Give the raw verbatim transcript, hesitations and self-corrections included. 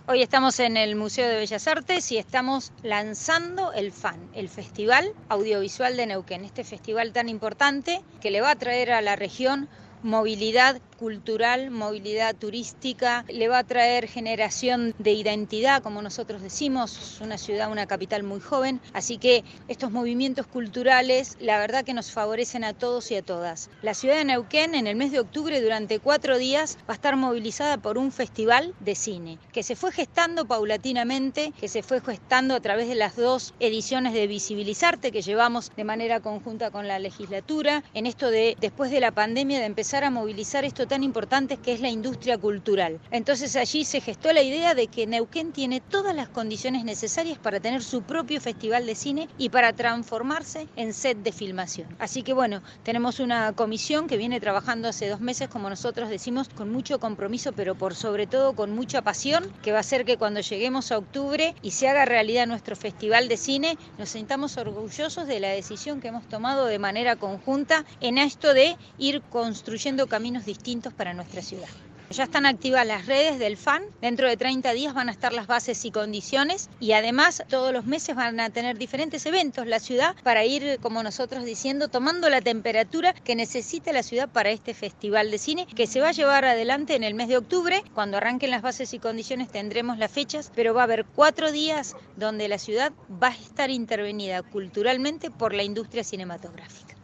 Hoy estamos en el Museo de Bellas Artes y estamos lanzando el FAN, el Festival Audiovisual de Neuquén, este festival tan importante que le va a traer a la región movilidad cultural, movilidad turística, le va a traer generación de identidad, como nosotros decimos, es una ciudad, una capital muy joven, así que estos movimientos culturales, la verdad que nos favorecen a todos y a todas. La ciudad de Neuquén en el mes de octubre durante cuatro días va a estar movilizada por un festival de cine, que se fue gestando paulatinamente, que se fue gestando a través de las dos ediciones de Visibilizarte que llevamos de manera conjunta con la legislatura, en esto de, después de la pandemia, de empezar a movilizar esto tan importante que es la industria cultural. Entonces allí se gestó la idea de que Neuquén tiene todas las condiciones necesarias para tener su propio festival de cine y para transformarse en set de filmación. Así que bueno, tenemos una comisión que viene trabajando hace dos meses, como nosotros decimos, con mucho compromiso, pero por sobre todo con mucha pasión, que va a hacer que cuando lleguemos a octubre y se haga realidad nuestro festival de cine, nos sintamos orgullosos de la decisión que hemos tomado de manera conjunta en esto de ir construyendo caminos distintos para nuestra ciudad. Ya están activas las redes del FAN, dentro de treinta días van a estar las bases y condiciones y además todos los meses van a tener diferentes eventos la ciudad para ir, como nosotros diciendo, tomando la temperatura que necesita la ciudad para este festival de cine que se va a llevar adelante en el mes de octubre. Cuando arranquen las bases y condiciones tendremos las fechas, pero va a haber cuatro días donde la ciudad va a estar intervenida culturalmente por la industria cinematográfica.